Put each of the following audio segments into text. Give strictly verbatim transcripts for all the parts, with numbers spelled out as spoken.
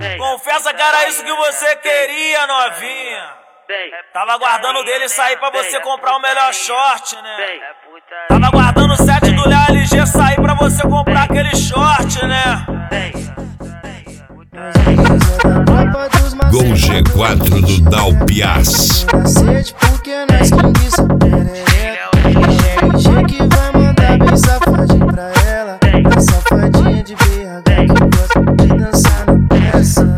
Confessa que era isso que você queria, novinha. Tava aguardando dele sair pra você comprar o melhor short, né? Tava aguardando o set do Léo L G sair pra você comprar aquele short, né? Gol G quatro do Dalpias. Porque nós conquista perereca. L G que vai mandar bem safadinho pra ela. A safadinha de B H que gosta de dançar na peça.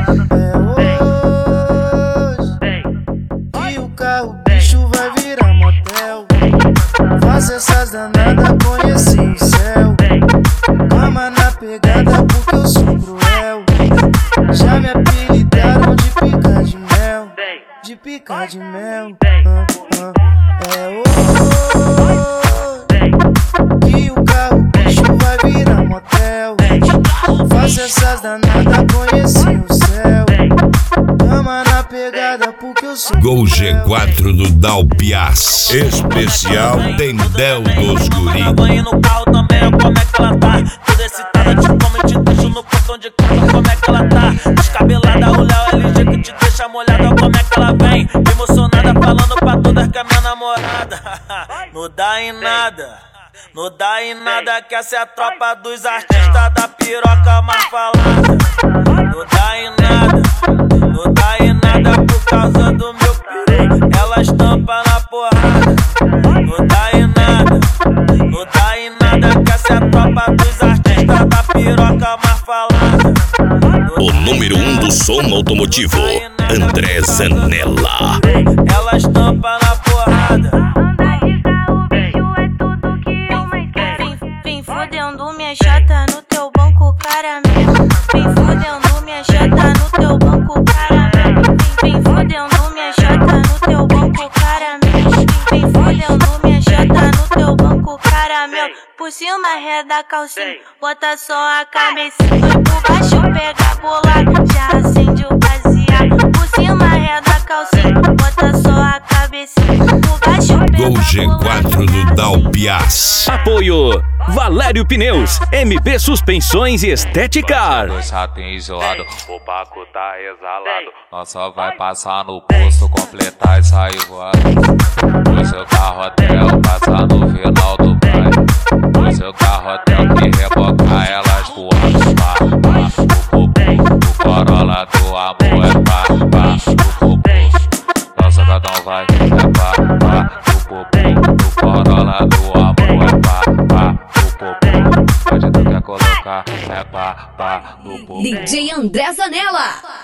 É hoje que o carro bicho vai virar motel. Faz essas danadas conhecer o céu. Cama na pegada porque eu sou cruel. Já me apelidaram de pica de mel. De pica de mel. Ah, ah. É hoje que o carro bicho vai virar motel. Faça essas danadas conhecer o céu. Cama na pegada porque eu sou Gol G quatro do Dalpias. Especial Tendel dos Guri. Banho no carro também, como é que ela tá? Toda excitada, te come, te deixo no portão de casa, como é que ela tá? Descabelada, o Léo L G que te deixa molhada, como é que ela vem? Emocionada, falando pra todas que é minha namorada. Não dá em nada, não dá em nada, que essa é a tropa dos artistas da piroca mais falada. Não dá em nada, não dá em nada por causa do meu perigo, ela estampa na porrada. Não dá em nada, não dá em nada, que essa é a tropa dos artistas da piroca mais falada. O número um do som automotivo, André Zanella. Ela estampa na porrada. Vem fudendo minha chata no teu banco, caramelo. Vem fudendo minha chata no teu banco, caramelo. Vem fudendo minha chata no teu banco, caramelo. Vem fudendo minha chata no teu banco, caramelo. Por cima reda a calcinha, bota só a cabecinha. Foi por baixo, pega bolado, já acende o baseado. Por cima reda a calcinha, bota só a cabecinha. Por baixo, pega Gol G quatro do Dalpias. Apoio Valério Pneus, M P Suspensões e Estética. Dois ratinhos isolados, o Paco tá exalado. Nós só vai passar no posto, completar e sair voado. O seu carro hotel, passar no final do baile. O seu carro hotel que rebocar elas voando. Pá, pá, o popô, o Corolla do amor é pá, pá, o popô. Nossa gadão vai, é pá, pá, o popô, o Corolla do amor é pá, pá, o popô. Onde tu quer colocar, é pá, pá, o popô. D J André Zanella.